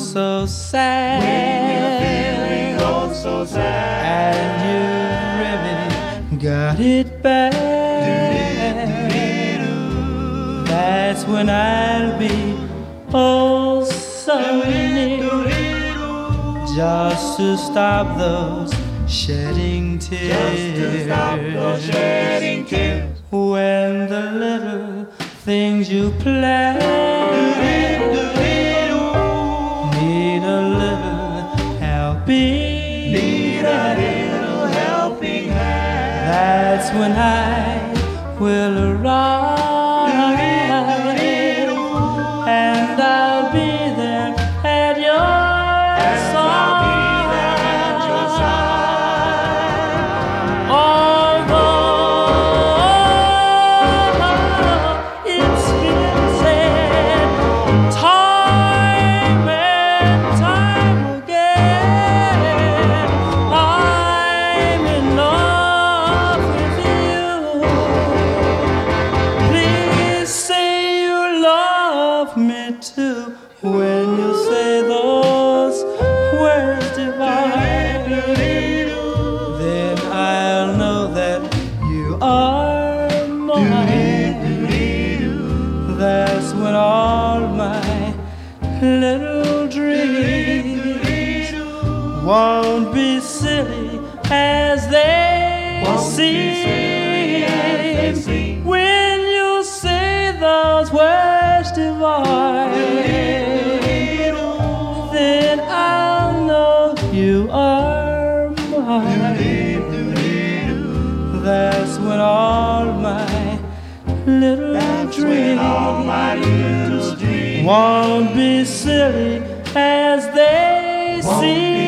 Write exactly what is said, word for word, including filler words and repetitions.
so sad, when you're feeling oh so sad, and you really got it bad, that's when I'll be oh so near, just to stop those shedding tears, just to stop those shedding tears, when the little things you plan need a little helping, need a little helping hand. That's when I will arrive, and I'll be there at your And side. I'll be there at your side. Although it's been said time and time again, I'm in love with you. Please say you love me too when you say those words divine. Then I'll know that you are mine. That's when all my little dreams won't be silly as they Won't be silly as they seem. seem. When you say those words divine, then I'll know you are mine. That's when all my little That's when all my dreams little dreams won't be silly as they Won't seem.